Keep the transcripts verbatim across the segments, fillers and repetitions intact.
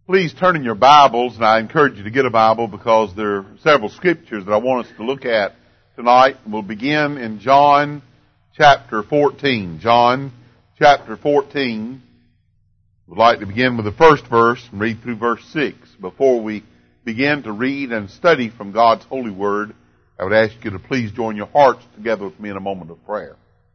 Please turn in your Bibles, and I encourage you to get a Bible because there are several scriptures that I want us to look at tonight. We'll begin in John chapter fourteen. John chapter fourteen. We'd like to begin with the first verse and read through verse six. Before we begin to read and study from God's holy word, I would ask you to please join your hearts together with me in a moment of prayer.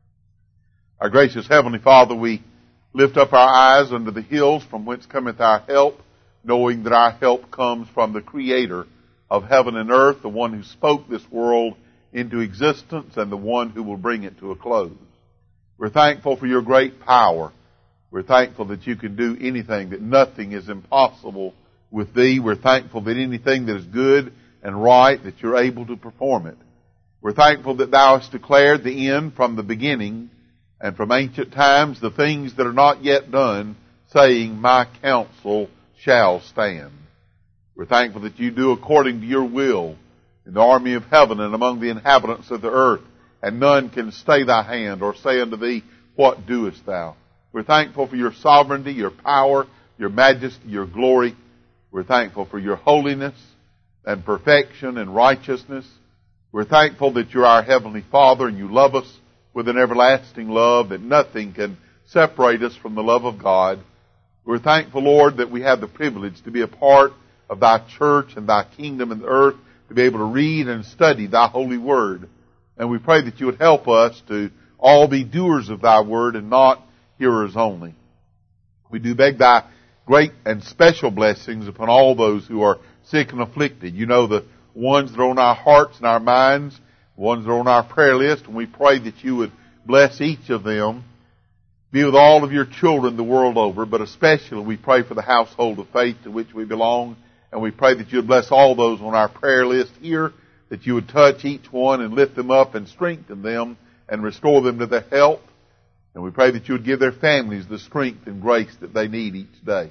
Our gracious Heavenly Father, we lift up our eyes unto the hills from whence cometh our help, knowing that our help comes from the Creator of heaven and earth, the one who spoke this world into existence and the one who will bring it to a close. We're thankful for your great power. We're thankful that you can do anything, that nothing is impossible with thee. We're thankful that anything that is good and right, that you're able to perform it. We're thankful that thou hast declared the end from the beginning, and from ancient times the things that are not yet done, saying, my counsel shall stand. We're thankful that you do according to your will in the army of heaven and among the inhabitants of the earth, and none can stay thy hand or say unto thee, what doest thou? We're thankful for your sovereignty, your power, your majesty, your glory. We're thankful for your holiness and perfection and righteousness. We're thankful that you're our Heavenly Father and you love us with an everlasting love, that nothing can separate us from the love of God. We're thankful, Lord, that we have the privilege to be a part of thy church and thy kingdom in the earth, to be able to read and study thy holy word. And we pray that you would help us to all be doers of thy word and not hearers only. We do beg thy great and special blessings upon all those who are sick and afflicted. You know the ones that are on our hearts and our minds, the ones that are on our prayer list, and we pray that you would bless each of them. Be with all of your children the world over, but especially we pray for the household of faith to which we belong, and we pray that you would bless all those on our prayer list here, that you would touch each one and lift them up and strengthen them and restore them to their health. And we pray that you would give their families the strength and grace that they need each day.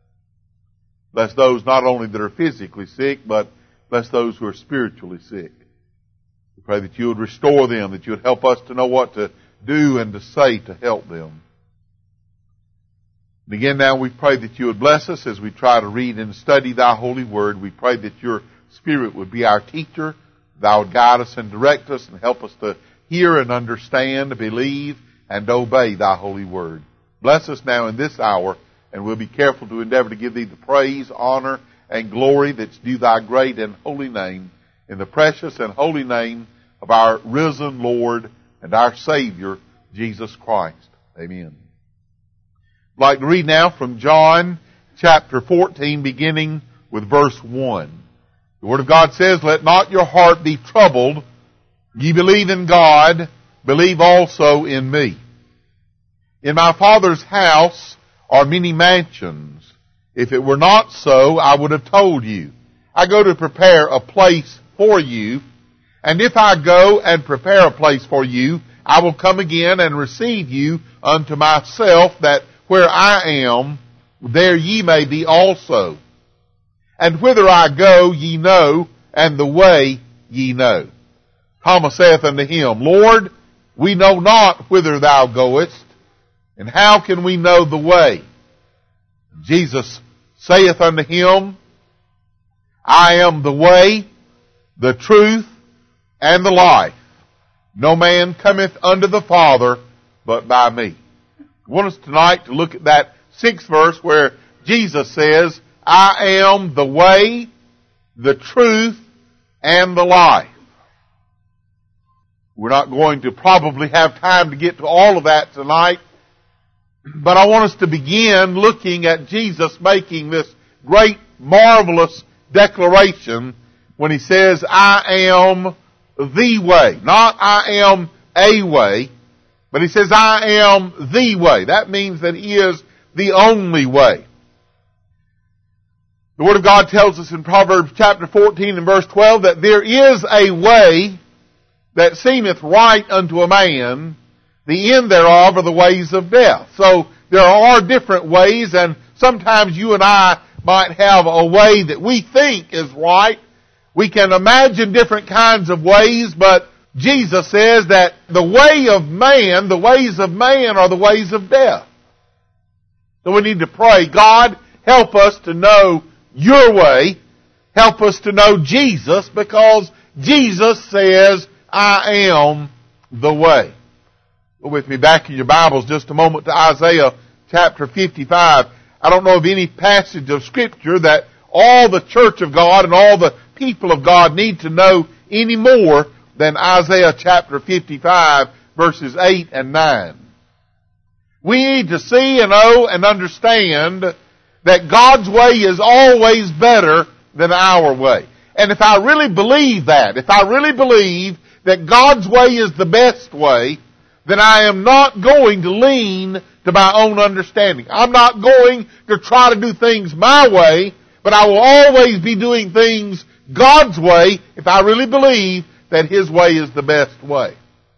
Bless those not only that are physically sick, but bless those who are spiritually sick. We pray that you would restore them, that you would help us to know what to do and to say to help them. And again now we pray that you would bless us as we try to read and study thy holy word. We pray that your Spirit would be our teacher. Thou would guide us and direct us and help us to hear and understand, believe, and obey thy holy word. Bless us now in this hour, and we'll be careful to endeavor to give thee the praise, honor, and glory that's due thy great and holy name, in the precious and holy name of our risen Lord and our Savior, Jesus Christ. Amen. I'd like to read now from John chapter fourteen, beginning with verse one. The Word of God says, let not your heart be troubled. Ye believe in God, believe also in me. In my Father's house are many mansions. If it were not so, I would have told you. I go to prepare a place for you. And if I go and prepare a place for you, I will come again and receive you unto myself, that where I am, there ye may be also. And whither I go ye know, and the way ye know. Thomas saith unto him, Lord, we know not whither thou goest, and how can we know the way? Jesus saith unto him, I am the way, the truth, and the life. No man cometh unto the Father but by me. I want us tonight to look at that sixth verse where Jesus says, I am the way, the truth, and the life. We're not going to probably have time to get to all of that tonight, but I want us to begin looking at Jesus making this great, marvelous declaration when he says, I am the way. Not I am a way, but he says, I am the way. That means that he is the only way. The Word of God tells us in Proverbs chapter fourteen and verse twelve that there is a way that seemeth right unto a man, the end thereof are the ways of death. So there are different ways, and sometimes you and I might have a way that we think is right. We can imagine different kinds of ways, but Jesus says that the way of man, the ways of man are the ways of death. So we need to pray, God, help us to know your way. Help us to know Jesus, because Jesus says, I am the way. Go with me back in your Bibles just a moment to Isaiah chapter fifty-five. I don't know of any passage of Scripture that all the church of God and all the people of God need to know any more than Isaiah chapter fifty-five, verses eight and nine. We need to see and know and understand that God's way is always better than our way. And if I really believe that, if I really believe that God's way is the best way, then I am not going to lean to my own understanding. I'm not going to try to do things my way, but I will always be doing things God's way if I really believe that His way is the best way.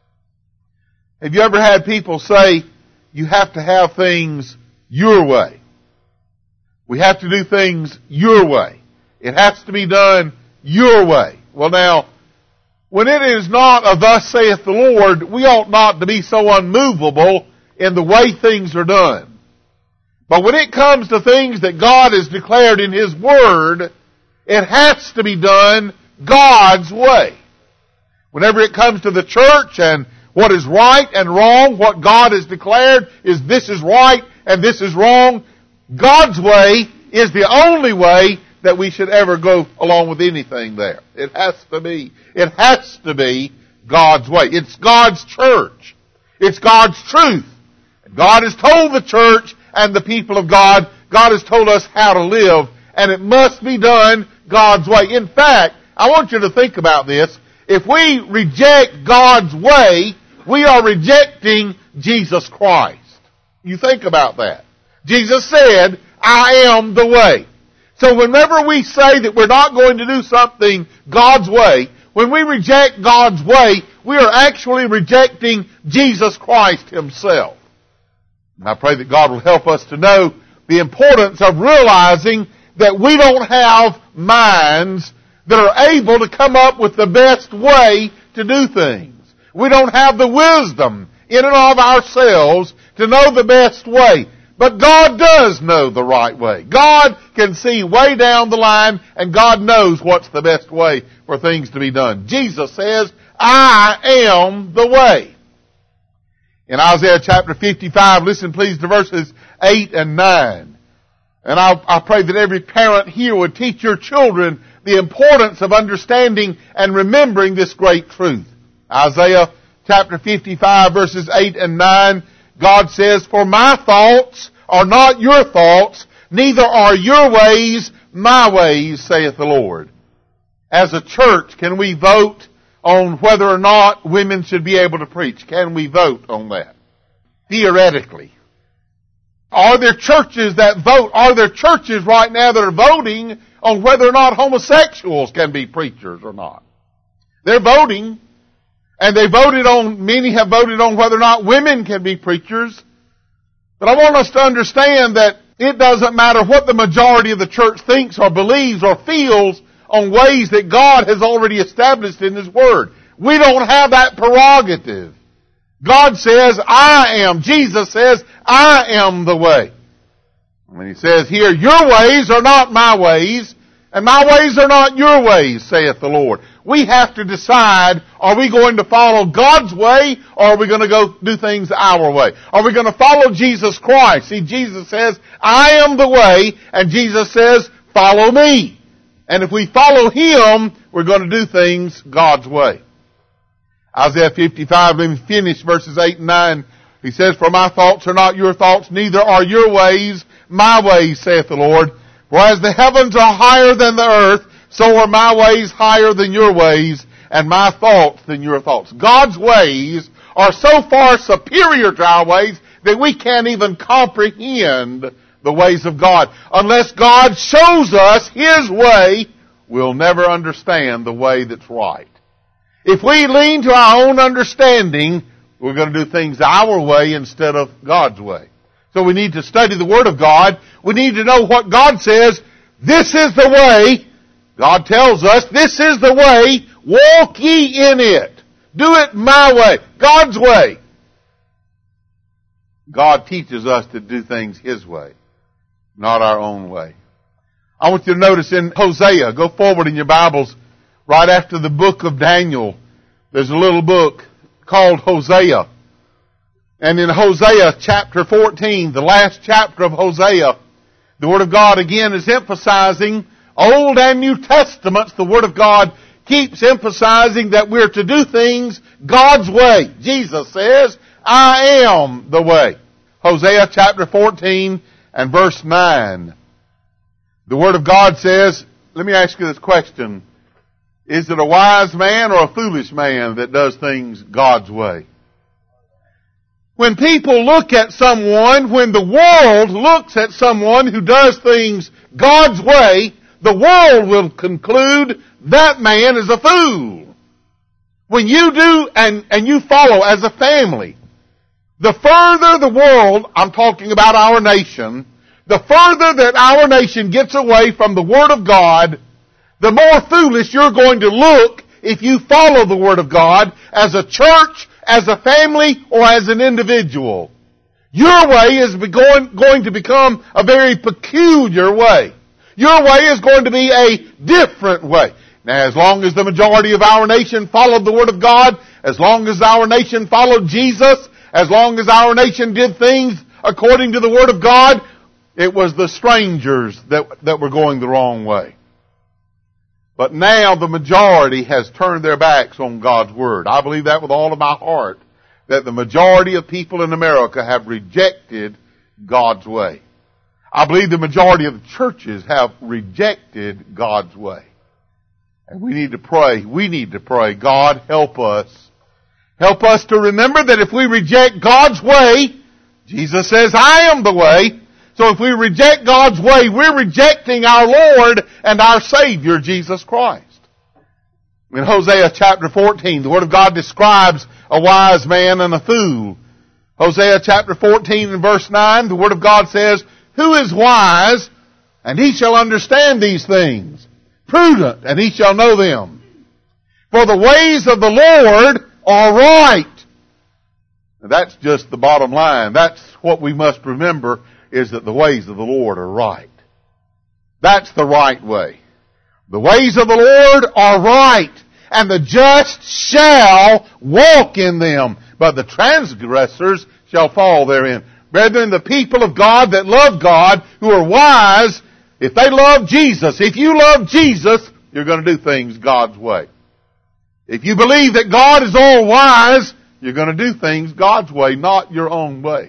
Have you ever had people say, you have to have things your way? We have to do things your way. It has to be done your way. Well now, when it is not a thus saith the Lord, we ought not to be so unmovable in the way things are done. But when it comes to things that God has declared in His Word, it has to be done God's way. Whenever it comes to the church and what is right and wrong, what God has declared is this is right and this is wrong, God's way is the only way that we should ever go along with anything there. It has to be. It has to be God's way. It's God's church. It's God's truth. God has told the church and the people of God, God has told us how to live, and it must be done God's way. In fact, I want you to think about this. If we reject God's way, we are rejecting Jesus Christ. You think about that. Jesus said, I am the way. So whenever we say that we're not going to do something God's way, when we reject God's way, we are actually rejecting Jesus Christ Himself. And I pray that God will help us to know the importance of realizing that we don't have minds that are able to come up with the best way to do things. We don't have the wisdom in and of ourselves to know the best way. But God does know the right way. God can see way down the line, and God knows what's the best way for things to be done. Jesus says, I am the way. In Isaiah chapter fifty-five, listen please to verses eight and nine. And I, I pray that every parent here would teach your children the importance of understanding and remembering this great truth. Isaiah chapter fifty-five, verses eight and nine, God says, for my thoughts are not your thoughts, neither are your ways my ways, saith the Lord. As a church, can we vote on whether or not women should be able to preach? Can we vote on that? Theoretically. Are there churches that vote? Are there churches right now that are voting on whether or not homosexuals can be preachers or not? They're voting. And they voted on, many have voted on whether or not women can be preachers. But I want us to understand that it doesn't matter what the majority of the church thinks or believes or feels on ways that God has already established in His Word. We don't have that prerogative. God says, I am. Jesus says, I am the way. And He says here, your ways are not my ways, and my ways are not your ways, saith the Lord. We have to decide, are we going to follow God's way, or are we going to go do things our way? Are we going to follow Jesus Christ? See, Jesus says, I am the way, and Jesus says, follow me. And if we follow Him, we're going to do things God's way. Isaiah fifty-five, let me finish verses eight and nine. He says, for my thoughts are not your thoughts, neither are your ways my ways, saith the Lord. For as the heavens are higher than the earth, so are my ways higher than your ways, and my thoughts than your thoughts. God's ways are so far superior to our ways that we can't even comprehend the ways of God. Unless God shows us His way, we'll never understand the way that's right. If we lean to our own understanding, we're going to do things our way instead of God's way. So we need to study the Word of God. We need to know what God says. This is the way. God tells us, this is the way. Walk ye in it. Do it my way. God's way. God teaches us to do things His way. not our own way. I want you to notice in Hosea, go forward in your Bibles, right after the book of Daniel, there's a little book called Hosea. And in Hosea chapter fourteen, the last chapter of Hosea, the Word of God again is emphasizing, Old and New Testaments, the Word of God keeps emphasizing that we're to do things God's way. Jesus says, I am the way. Hosea chapter fourteen and verse nine. The Word of God says, let me ask you this question. Is it a wise man or a foolish man that does things God's way? When people look at someone, when the world looks at someone who does things God's way, the world will conclude that man is a fool. When you do and, and you follow as a family, the further the world, I'm talking about our nation, the further that our nation gets away from the Word of God, the more foolish you're going to look if you follow the Word of God as a church, as a family, or as an individual. Your way is going, going to become a very peculiar way. Your way is going to be a different way. Now, as long as the majority of our nation followed the Word of God, as long as our nation followed Jesus, as long as our nation did things according to the Word of God, it was the strangers that, that were going the wrong way. But now the majority has turned their backs on God's Word. I believe that with all of my heart, that the majority of people in America have rejected God's way. I believe the majority of the churches have rejected God's way. And we need to pray. We need to pray. God, help us. Help us to remember that if we reject God's way, Jesus says, I am the way. So if we reject God's way, we're rejecting our Lord and our Savior, Jesus Christ. In Hosea chapter fourteen, the Word of God describes a wise man and a fool. Hosea chapter fourteen and verse nine, the Word of God says, who is wise, and he shall understand these things? Prudent, and he shall know them. For the ways of the Lord are right. Now that's just the bottom line. That's what we must remember, is that the ways of the Lord are right. That's the right way. The ways of the Lord are right, and the just shall walk in them, but the transgressors shall fall therein. Brethren, the people of God that love God, who are wise, if they love Jesus, if you love Jesus, you're going to do things God's way. If you believe that God is all wise, you're going to do things God's way, not your own way.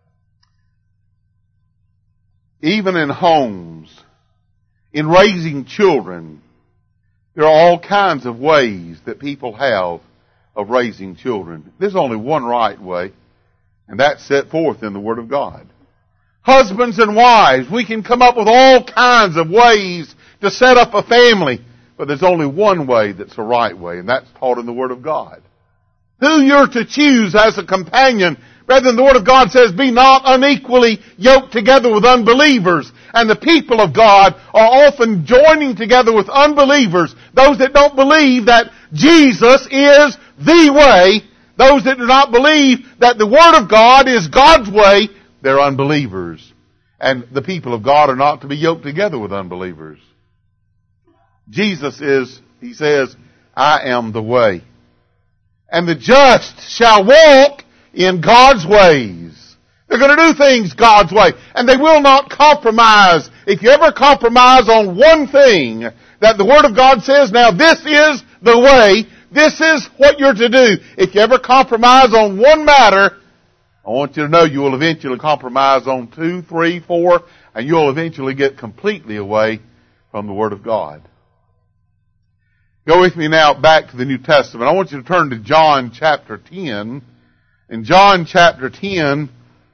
Even in homes, in raising children, there are all kinds of ways that people have of raising children. There's only one right way, and that's set forth in the Word of God. Husbands and wives, we can come up with all kinds of ways to set up a family, but there's only one way that's the right way, and that's taught in the Word of God. Who you're to choose as a companion, brethren, the Word of God says, be not unequally yoked together with unbelievers. And the people of God are often joining together with unbelievers, those that don't believe that Jesus is the way, those that do not believe that the Word of God is God's way, they're unbelievers. And the people of God are not to be yoked together with unbelievers. Jesus is, he says, I am the way. And the just shall walk in God's ways. They're going to do things God's way. And they will not compromise. If you ever compromise on one thing that the Word of God says, now this is the way, this is what you're to do. If you ever compromise on one matter, I want you to know you will eventually compromise on two, three, four, and you'll eventually get completely away from the Word of God. Go with me now back to the New Testament. I want you to turn to John chapter ten. In John chapter ten,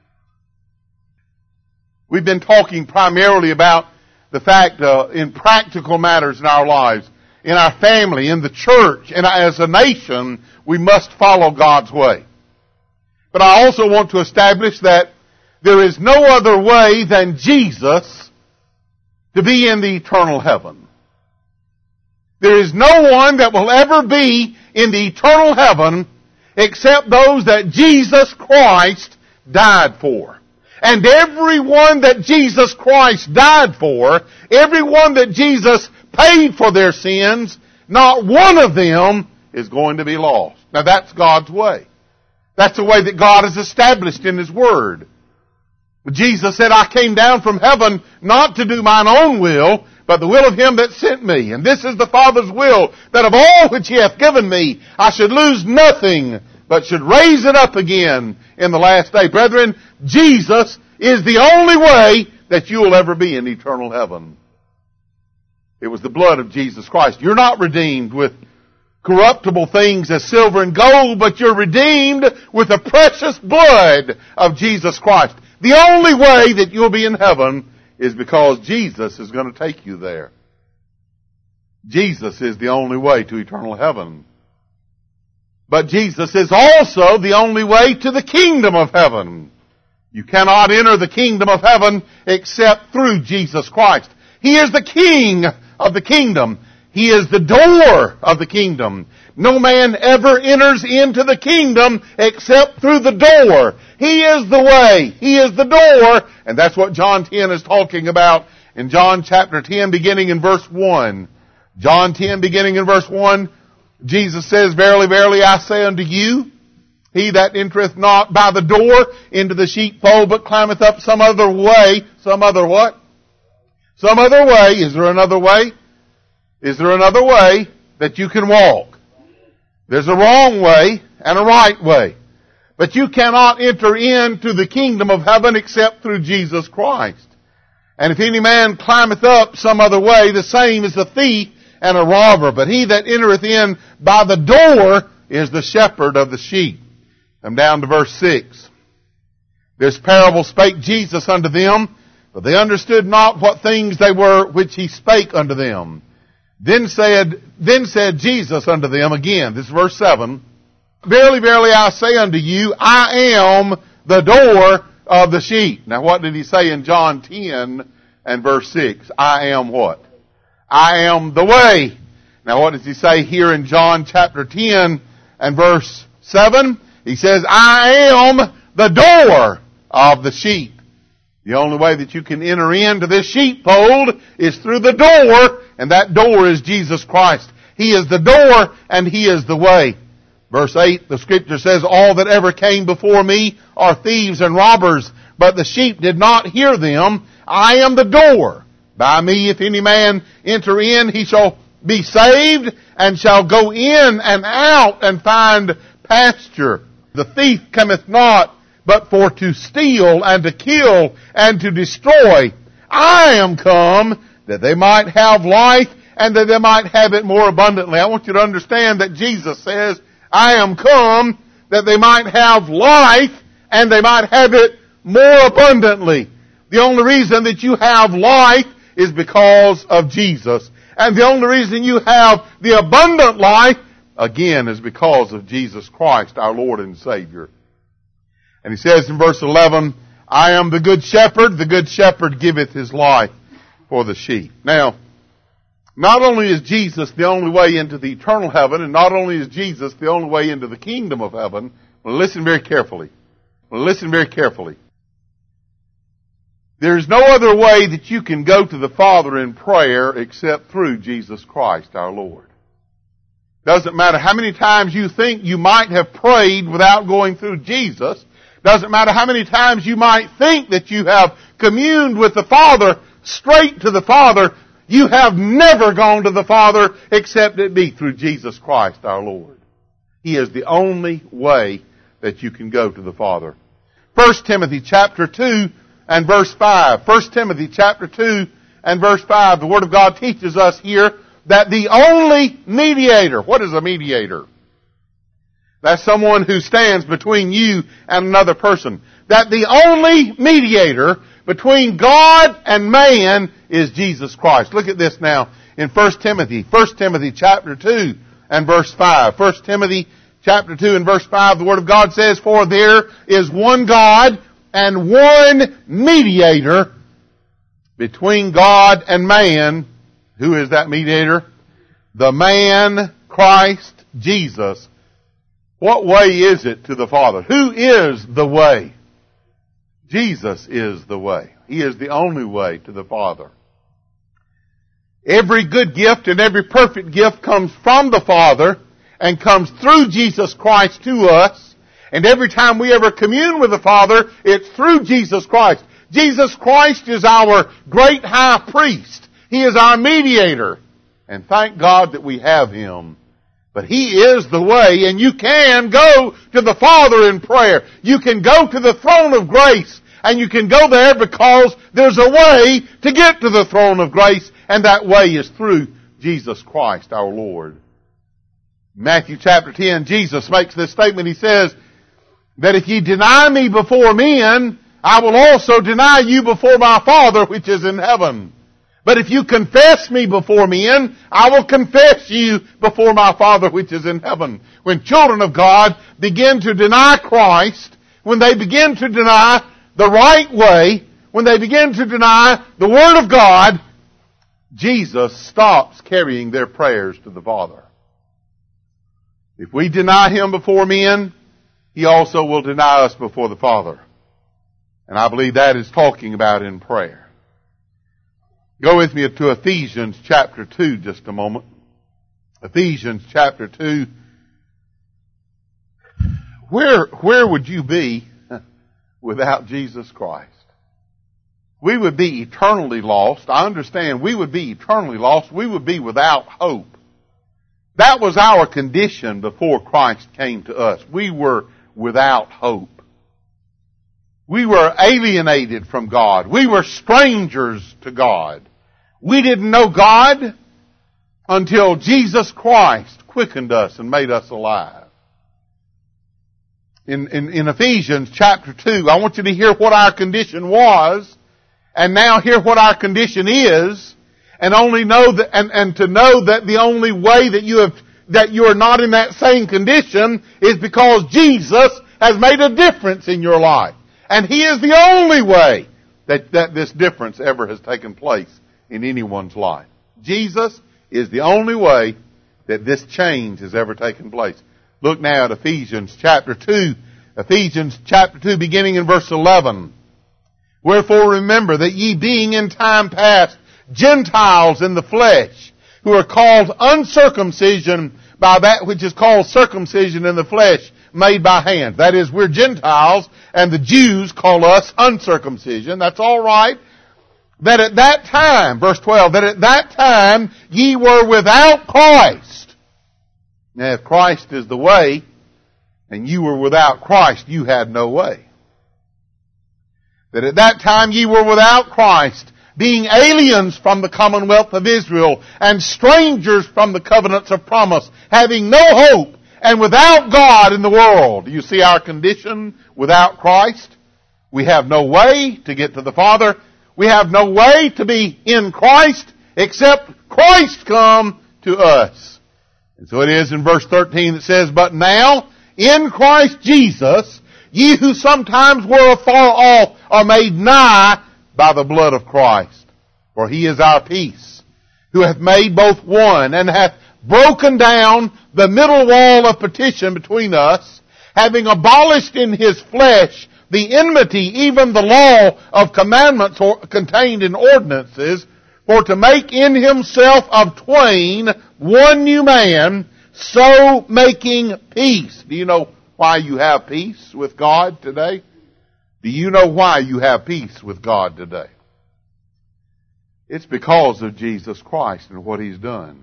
we've been talking primarily about the fact uh, in practical matters in our lives, in our family, in the church, and as a nation, we must follow God's way. But I also want to establish that there is no other way than Jesus to be in the eternal heaven. There is no one that will ever be in the eternal heaven except those that Jesus Christ died for. And everyone that Jesus Christ died for, everyone that Jesus paid for their sins, not one of them is going to be lost. Now that's God's way. That's the way that God has established in His Word. Jesus said, I came down from heaven not to do mine own will, but the will of Him that sent me. And this is the Father's will, that of all which He hath given me, I should lose nothing, but should raise it up again in the last day. Brethren, Jesus is the only way that you will ever be in eternal heaven. It was the blood of Jesus Christ. You're not redeemed with corruptible things as silver and gold, but you're redeemed with the precious blood of Jesus Christ. The only way that you'll be in heaven is because Jesus is going to take you there. Jesus is the only way to eternal heaven. But Jesus is also the only way to the kingdom of heaven. You cannot enter the kingdom of heaven except through Jesus Christ. He is the King of the kingdom. He is the door of the kingdom. No man ever enters into the kingdom except through the door. He is the way. He is the door. And that's what John ten is talking about in John chapter ten, beginning in verse one. John ten, beginning in verse one, Jesus says, Verily, verily, I say unto you, he that entereth not by the door into the sheepfold, but climbeth up some other way. Some other what? Some other way. Is there another way? Is there another way that you can walk? There's a wrong way and a right way. But you cannot enter into the kingdom of heaven except through Jesus Christ. And if any man climbeth up some other way, the same is a thief and a robber. But he that entereth in by the door is the shepherd of the sheep. I'm down to verse six. This parable spake Jesus unto them, but they understood not what things they were which he spake unto them. Then said, then said Jesus unto them again, this is verse seven, Verily, verily, I say unto you, I am the door of the sheep. Now what did he say in John ten and verse six? I am what? I am the way. Now what does he say here in John chapter ten and verse seven? He says, I am the door of the sheep. The only way that you can enter into this sheepfold is through the door, and that door is Jesus Christ. He is the door, and He is the way. Verse eight, the Scripture says, All that ever came before me are thieves and robbers, but the sheep did not hear them. I am the door. By me, if any man enter in, he shall be saved, and shall go in and out and find pasture. The thief cometh not, but for to steal and to kill and to destroy. I am come that they might have life and that they might have it more abundantly. I want you to understand that Jesus says, I am come that they might have life and they might have it more abundantly. The only reason that you have life is because of Jesus. And the only reason you have the abundant life, again, is because of Jesus Christ, our Lord and Savior. And he says in verse eleven, I am the good shepherd. The good shepherd giveth his life for the sheep. Now, not only is Jesus the only way into the eternal heaven, and not only is Jesus the only way into the kingdom of heaven, but listen very carefully. Listen very carefully. There is no other way that you can go to the Father in prayer except through Jesus Christ, our Lord. Doesn't matter how many times you think you might have prayed without going through Jesus. Doesn't matter how many times you might think that you have communed with the Father, straight to the Father. You have never gone to the Father except it be through Jesus Christ our Lord. He is the only way that you can go to the Father. First Timothy chapter two and verse five. First Timothy chapter two and verse five. The Word of God teaches us here that the only mediator, what is a mediator? That's someone who stands between you and another person. That the only mediator between God and man is Jesus Christ. Look at this now in First Timothy. First Timothy chapter two and verse five. First Timothy chapter two and verse five, the Word of God says, For there is one God and one mediator between God and man. Who is that mediator? The man, Christ Jesus. What way is it to the Father? Who is the way? Jesus is the way. He is the only way to the Father. Every good gift and every perfect gift comes from the Father and comes through Jesus Christ to us. And every time we ever commune with the Father, it's through Jesus Christ. Jesus Christ is our great high priest. He is our mediator. And thank God that we have Him. But He is the way, and you can go to the Father in prayer. You can go to the throne of grace, and you can go there because there's a way to get to the throne of grace, and that way is through Jesus Christ our Lord. Matthew chapter ten, Jesus makes this statement. He says that if ye deny me before men, I will also deny you before my Father which is in heaven. But if you confess me before men, I will confess you before my Father which is in heaven. When children of God begin to deny Christ, when they begin to deny the right way, when they begin to deny the Word of God, Jesus stops carrying their prayers to the Father. If we deny Him before men, He also will deny us before the Father. And I believe that is talking about in prayer. Go with me to Ephesians chapter two just a moment. Ephesians chapter two. Where, where would you be without Jesus Christ? We would be eternally lost. I understand we would be eternally lost. We would be without hope. That was our condition before Christ came to us. We were without hope. We were alienated from God. We were strangers to God. We didn't know God until Jesus Christ quickened us and made us alive. In, in, in Ephesians chapter two, I want you to hear what our condition was, and now hear what our condition is, and only know that, and, and to know that the only way that you have, that you are not in that same condition is because Jesus has made a difference in your life. And He is the only way that, that this difference ever has taken place in anyone's life. Jesus is the only way that this change has ever taken place. Look now at Ephesians chapter two. Ephesians chapter two beginning in verse eleven. Wherefore remember that ye being in time past Gentiles in the flesh, who are called uncircumcision by that which is called circumcision in the flesh, made by hand. That is, we're Gentiles, and the Jews call us uncircumcision. That's all right. That at that time, verse twelve, that at that time ye were without Christ. Now, if Christ is the way, and you were without Christ, you had no way. That at that time ye were without Christ, being aliens from the commonwealth of Israel, and strangers from the covenants of promise, having no hope, and without God in the world. Do you see our condition without Christ? We have no way to get to the Father. We have no way to be in Christ except Christ come to us. And so it is in verse thirteen that says, But now, in Christ Jesus, ye who sometimes were afar off are made nigh by the blood of Christ. For He is our peace, who hath made both one, and hath broken down the middle wall of partition between us, having abolished in His flesh the enmity, even the law of commandments contained in ordinances, for to make in Himself of twain one new man, so making peace. Do you know why you have peace with God today? Do you know why you have peace with God today? It's because of Jesus Christ and what He's done.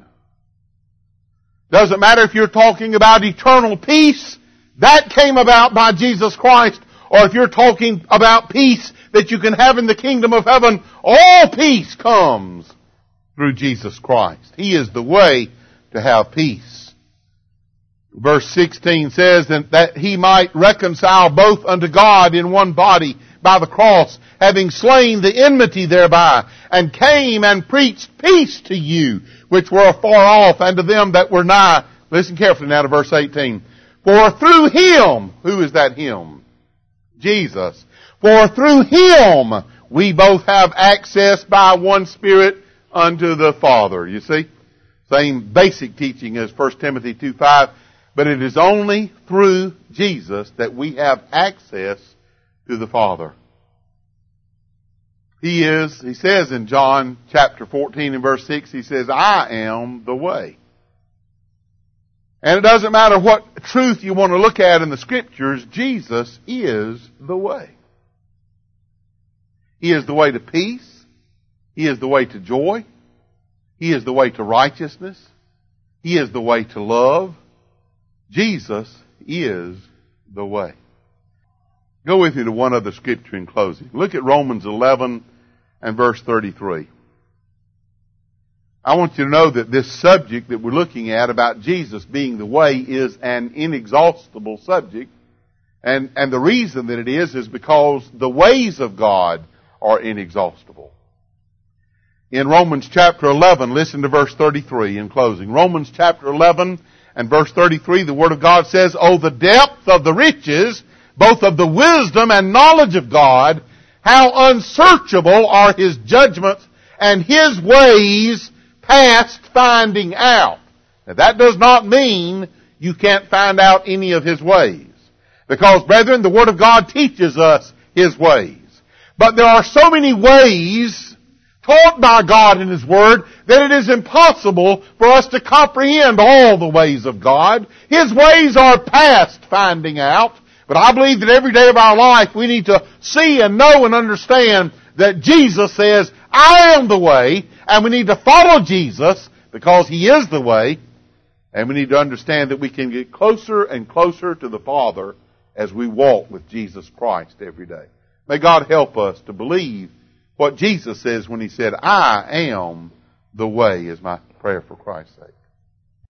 Doesn't matter if you're talking about eternal peace, that came about by Jesus Christ, or if you're talking about peace that you can have in the kingdom of heaven, all peace comes through Jesus Christ. He is the way to have peace. Verse sixteen says that He might reconcile both unto God in one body by the cross, having slain the enmity thereby, and came and preached peace to you, which were afar off, and to them that were nigh. Listen carefully now to verse eighteen. For through Him, who is that Him? Jesus. For through Him we both have access by one Spirit unto the Father. You see? Same basic teaching as First Timothy two five. But it is only through Jesus that we have access to the Father. He is, he says in John chapter fourteen and verse six, he says, I am the way. And it doesn't matter what truth you want to look at in the Scriptures, Jesus is the way. He is the way to peace. He is the way to joy. He is the way to righteousness. He is the way to love. Jesus is the way. Go with me to one other scripture in closing. Look at Romans eleven and verse thirty-three. I want you to know that this subject that we're looking at about Jesus being the way is an inexhaustible subject. And, and the reason that it is is because the ways of God are inexhaustible. In Romans chapter eleven, listen to verse thirty-three in closing. Romans chapter eleven and verse thirty-three, the Word of God says, Oh, the depth of the riches, both of the wisdom and knowledge of God, how unsearchable are His judgments and His ways past finding out. Now that does not mean you can't find out any of His ways. Because, brethren, the Word of God teaches us His ways. But there are so many ways taught by God in His Word that it is impossible for us to comprehend all the ways of God. His ways are past finding out. But I believe that every day of our life we need to see and know and understand that Jesus says, I am the way, and we need to follow Jesus because He is the way, and we need to understand that we can get closer and closer to the Father as we walk with Jesus Christ every day. May God help us to believe what Jesus says when He said, I am the way, is my prayer for Christ's sake.